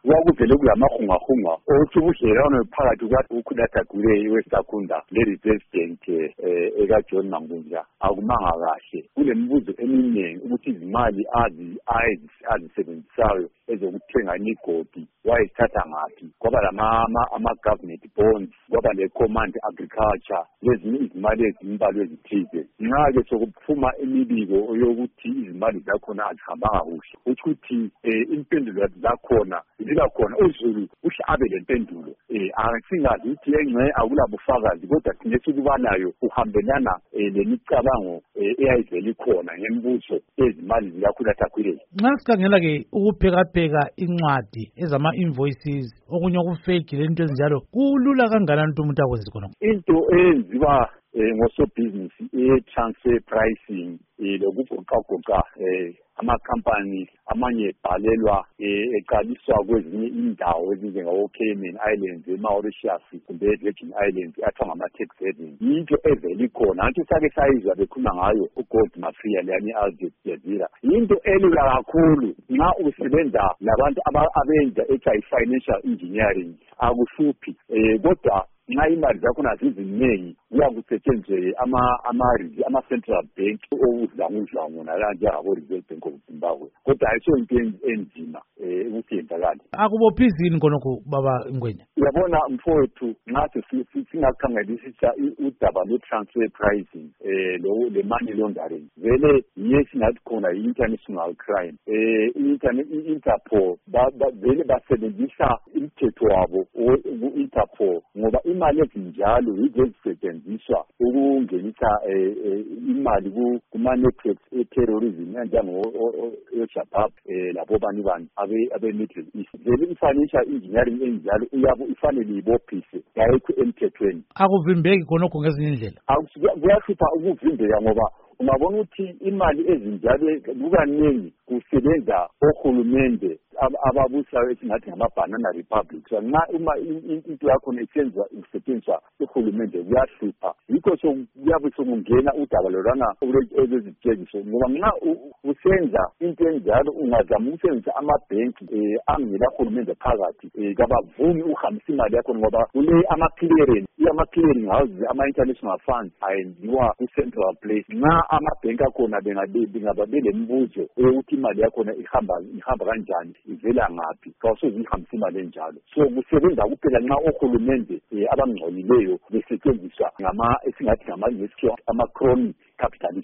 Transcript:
wakuvele kulamahungahunga othi ubudlelwano phakathi kukaUkhulata Gule weSakunda le-Reserve Bank eka-John Mangunja akumanga kahle. Kulemibuzo eminingi ukuthi izimali azisebenzisayo ezokuthenga imigodi wayithatha ngaphi, kwaba ama-government bonds, kwaba le-command agriculture, lezinye izimali ezimbalwa ezithize. Nxa-ke sokuphuma imibiko yokuthi izimali zakhona azihambanga kuhle, ukuthi impendulo zakhona zibakhona, uZulu uhle abe lempendulo. Asingazi ukuthi engxe akulabufakazi, kodwa thina sikubanayo uhambelana lemicabango eyayivele ikhona ngemibuzo ezimali zikaKhulata Gule. Nxa sikhangela-ke ukuphekapheka incwadi ezama-invoices okunye okufake lento ezinjalo, kulula kangakanani ukuthi umuntu akwenze khona? Into eyenziwa ngosobhizinisi transfer pricing lokugoqagoqa amakhampani amanye ebhalelwa eqaliswa kwezinye indawo ezinjengabo-Cayman Islands, eMauritius kumbe eVirgin Islands athiwa ngama-tax havens. Yinto evele ikhona, anti sake sayizwa bekhuluma ngayo uGold Mafia leyani i-Al Jazeera. Yinto elula kakhulu nxa usebenza labantu abenza financial engineering, akuhluphi kodwa nxa imali zakhona ziziningi kuyakusetshenziswe ama-central bank okudlangudlangu njengabo-Reserve Bank of Zimbabwe, kodwa ayisiyo into enzima ukuthi yenzakale. Akubophizini khonokho baba Ngwenya? Uyabona mfowethu, nxa singakhangelisisa udaba lwe-transfer pricing le-money laundering, vele yiyo singathi khona i-international crime. I-Interpol vele basebenzisa imithetho wabo ku-Interpol ngoba imali ezinjalo yizo ezisetshenziswa ukungenisa imali kuma-networks e-terrorism enjengo-Shabab labo bani abe-Middle East. Vele i-financial engineering enjalo ifanele ibophise ayikho emthethweni. Akuvimbeki khonokho ngezinye indlela? Kuyahlupha ukuvimbeka ngoba ungabona ukuthi imali ezinjalo kukaningi kusebenza ohulumende ababusayo esingathi ngama-banana republics. Nxa into yakhona isetshenziswa uhulumende kuyahlupha, yikho kuyabe sokungena udaba lolwana olwezitshengiso ngoba nxa usenza into enjalo ungazama ukusebenzisa amabhenki angela hulumende phakathi kabavumi uhambisa imali yakhona ngoba kule ama-clearing houses ama-international funds ayenziwa ku-central place. Nxa amabhenki akhona bengaba belemibuzo yokuthi imali yakhona ihamba kanjani, ivela ngaphi, kawusoze ihambise imali enjalo. So kusebenza kuphela nxa ohulumende abangcolileyo besetshenziswa esingathi ama-crony capitalist.